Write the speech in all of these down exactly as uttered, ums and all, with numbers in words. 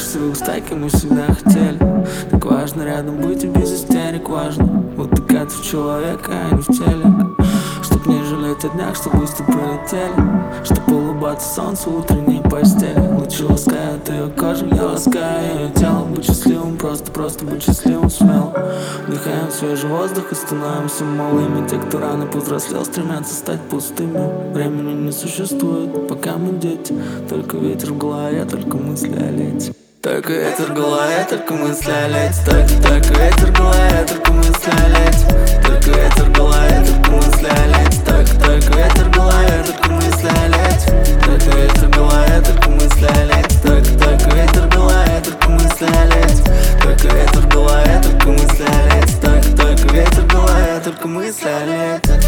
своих стайки мы всегда хотели. Так важно рядом быть и без истерик важно утыкаться в человека, а не в телек. Чтоб не жалеть о днях, что быстро пролетели. Чтоб улыбаться солнцу в утренней постели. Лучи ласкают ее кожу, я ласкаю ее тело. Быть счастливым, просто, просто быть счастливым смело. Вдыхаем свежий воздух и становимся малыми. Те, кто рано повзрослел, стремятся стать пустыми. Времени не существует, пока мы дети. Только ветер в голове, только мысли о лете. Только ветер в голове, только мысли о лете. Только, только ветер в голове, только мысли о лете. Только ветер в голове, только мысли о лете. Только, только ветер в голове, только мысли о лете. Только ветер в голове, только мысли о лете. Только, только ветер в голове, только мысли о лете. Только ветер в голове, только мысли о лете. Только, только ветер в голове, только мысли о лете.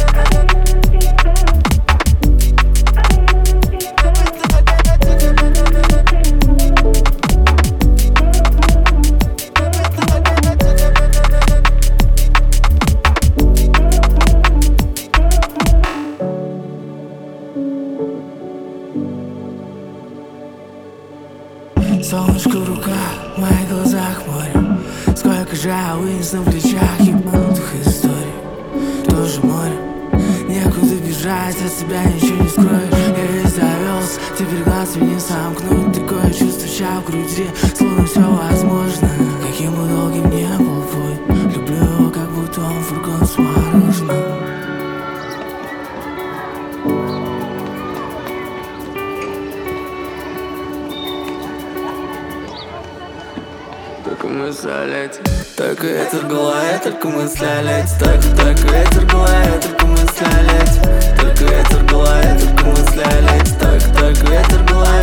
Солнышко в руках, в моих глазах море. Сколько же вынес на плечах ебанутых историй. Тоже море, некуда бежать, от себя ничего не скроешь. Я весь завелся, теперь глаз не сомкнуть. Такое чувство ща в груди, словно все возможно. Каким бы долгим не был путь, люблю его, как будто он фургон с мороженым. Только мысли о лете. Только ветер в голове, только мысли о лете. Только, только ветер в голове, только мысли о лете. Только ветер в голове, только мысли о лете. Только, только ветер в голове.